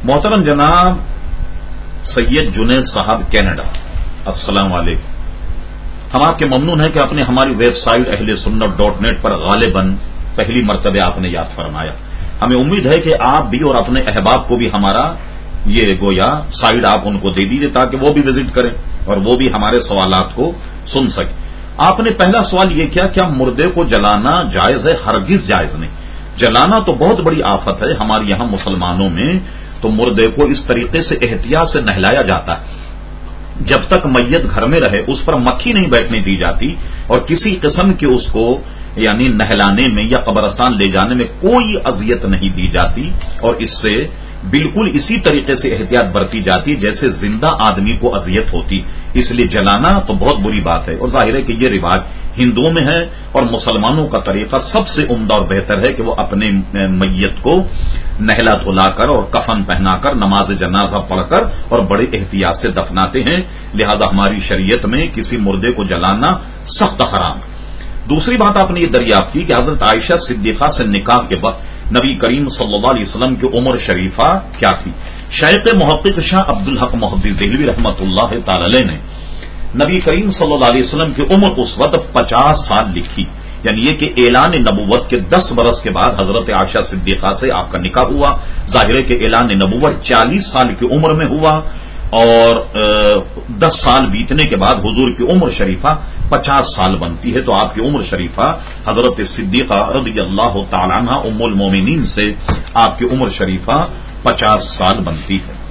محترم جناب سید جنید صاحب کینیڈا، السلام علیکم۔ ہم آپ کے ممنون ہیں کہ آپ نے ہماری ویب سائٹ اہلسنت.net پر غالباً پہلی مرتبہ آپ نے یاد فرمایا۔ ہمیں امید ہے کہ آپ بھی اور اپنے احباب کو بھی ہمارا یہ گویا سائٹ آپ ان کو دے دیجیے تاکہ وہ بھی وزٹ کریں اور وہ بھی ہمارے سوالات کو سن سکیں۔ آپ نے پہلا سوال یہ کیا مردے کو جلانا جائز ہے؟ ہرگز جائز نہیں۔ جلانا تو بہت بڑی آفت ہے ہمارے یہاں مسلمانوں میں، تو مردے کو اس طریقے سے احتیاط سے نہلایا جاتا ہے جب تک میت گھر میں رہے، اس پر مکھی نہیں بیٹھنے دی جاتی اور کسی قسم کے اس کو یعنی نہلانے میں یا قبرستان لے جانے میں کوئی اذیت نہیں دی جاتی، اور اس سے بالکل اسی طریقے سے احتیاط برتی جاتی جیسے زندہ آدمی کو اذیت ہوتی۔ اس لیے جلانا تو بہت بری بات ہے، اور ظاہر ہے کہ یہ رواج ہندوؤں میں ہے، اور مسلمانوں کا طریقہ سب سے عمدہ اور بہتر ہے کہ وہ اپنے میت کو نہلا دھلا کر اور کفن پہنا کر نماز جنازہ پڑھ کر اور بڑے احتیاط سے دفناتے ہیں۔ لہذا ہماری شریعت میں کسی مردے کو جلانا سخت حرام۔ دوسری بات آپ نے یہ دریافت کی کہ حضرت عائشہ صدیقہ سے نکاح کے وقت نبی کریم صلی اللہ علیہ وسلم کی عمر شریفہ کیا تھی؟ شیخ محقق شاہ عبدالحق محدث دہلوی رحمۃ اللہ تعالی علیہ نے نبی کریم صلی اللہ علیہ وسلم کی عمر اس وقت 50 سال لکھی، یعنی یہ کہ اعلان نبوت کے 10 برس کے بعد حضرت عائشہ صدیقہ سے آپ کا نکاح ہوا۔ ظاہر ہے کہ اعلان نبوت 40 سال کی عمر میں ہوا، اور 10 سال بیتنے کے بعد حضور کی عمر شریفہ 50 سال بنتی ہے، تو آپ کی عمر شریفہ حضرت صدیقہ رضی اللہ تعالی عنہ ام المومنین سے آپ کی عمر شریفہ 50 سال بنتی ہے۔